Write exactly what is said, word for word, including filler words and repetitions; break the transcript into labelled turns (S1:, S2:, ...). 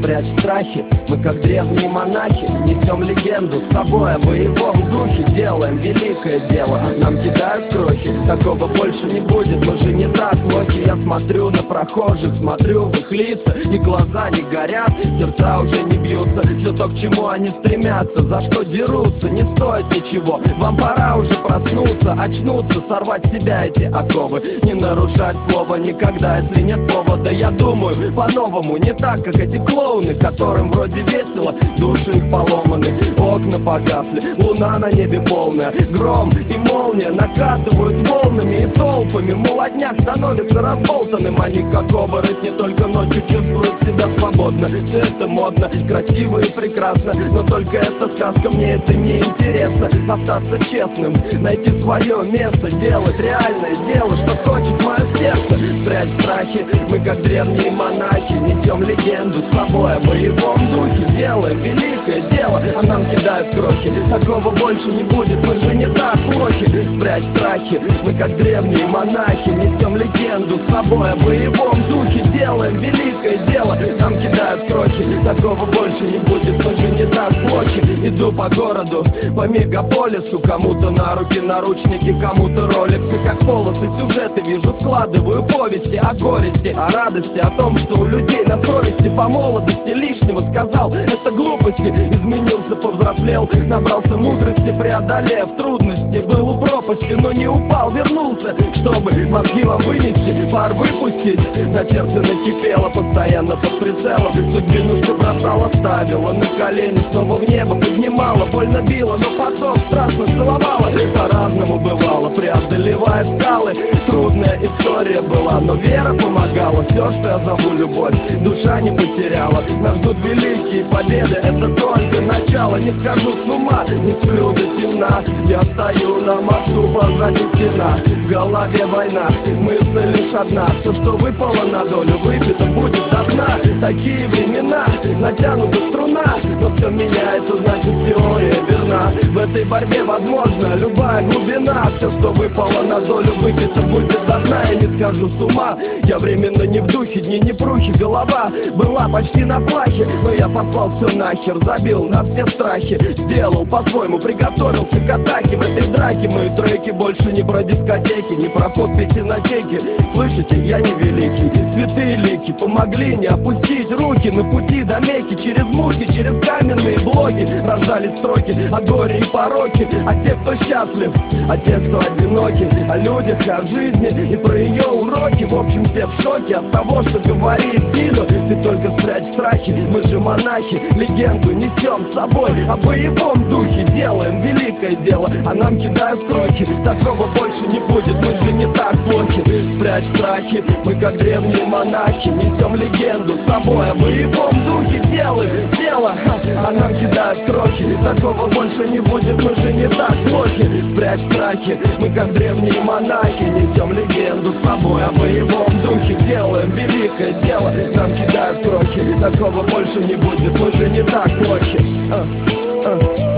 S1: спрячь страхи. Мы как древние монахи несем легенду с собой о боевом духе. Делаем великое дело, нам кидают крохи. Такого больше не будет, мы же не так лохи. Я смотрю на прохожих, смотрю в их лица, и глаза не горят, сердца уже не бьются. Все то, к чему они стремятся, за что дерутся, не стоит ничего. Вам пора уже проснуться, очнуться, сорвать с себя эти оковы. Не нарушать слово никогда, если нет повода. Я думаю по-новому, не так, как эти клоуны, которым вроде весело, души их поломаны. Окна погасли, луна на небе полная, гром и молния накатывают волнами и толпами. Молодняк становится разболтанным, они как оборотни, только ночью чувствуют себя свободно. Все это модно, красиво и прекрасно, но только эта сказка, мне это не интересно. Остаться честным, найти свое место, делать реальное дело, что хочет мое сердце. Спрячь страхи, мы как древние монахи несем легенду с собой о боевом духе. Делаем великое дело, а нам кидают крохи. Такого больше не будет, мы же не так плохи. Спрячь страхи, мы как древние монахи несем легенду с собой о боевом духе. Делаем великое дело, нам кидают крохи. Такого больше не будет, мы же не так плохи. Иду по городу, по мегаполису, кому-то на руки наручники, кому-то роликсы. Как полосы сюжеты вижу, складываю повести о горести, о радости, о том, что у людей на совести. По молодости лишнего сказал, это глупости. Изменился, повзрослел, набрался мудрости, преодолев трудности. Был у пропасти, но не упал, вернулся, чтобы мозги вам вынести, пар выпустить. На сердце накипело, постоянно под прицелом. Судьбину все бросала, ставила на колени, снова в небо поднимала. Больно била, но потом страстно целовала. По-разному бывало, преодолевая скалы. Трудная история была, но вера помогала. Все, что я зову любовь, душа не потеряла. Нас ждут великие победы, это только начало. Не схожу с ума, не сплю до темна. Я стою на мосту, позади стена, в голове война, мысль лишь одна. Все, что выпало на долю, выпито будет до дна. Такие времена, натянута струна, но все меняется, значит теория верна. В этой борьбе возможна любая глубина. Все, что выпало на долю, выпито будет до дна. Я не схожу с ума, я временно не в духе, дни не прухи. Голова была почти на плахе, но я послал все нахер, забил на все страхи. Сделал по-своему, приготовился к атаке. В этой драке мои треки больше не про дискотеки, не про подписи на чеки. Слышите, я не великий, святые лики помогли не опустить руки на пути до Мекки. Через муки, через каменные блоки рождались строки о горе и пороке, о тех, кто счастлив, о тех, кто одиноки, о людях, о жизни и про ее уроки. В общем, все в шоке от того, что говорит Сидо. Ты только спрячь страхи, мы же монахи, легенду несем с собой о боевом духе. Делаем великое дело, а нам кидают крохи. Такого больше не будет, мы же не так плохи. Спрячь страхи, мы как древние монахи несем легенду с собой о боевом духе. Делаем дело, а нам кидают крохи. Такого больше не будет, мы же не так плохи. Спрячь страхи, мы как древние монахи несем легенду с собой о боевом духе. Делаем великое дело, нам кидают крохи. Такого больше не будет, мы же не так плохи. а, а.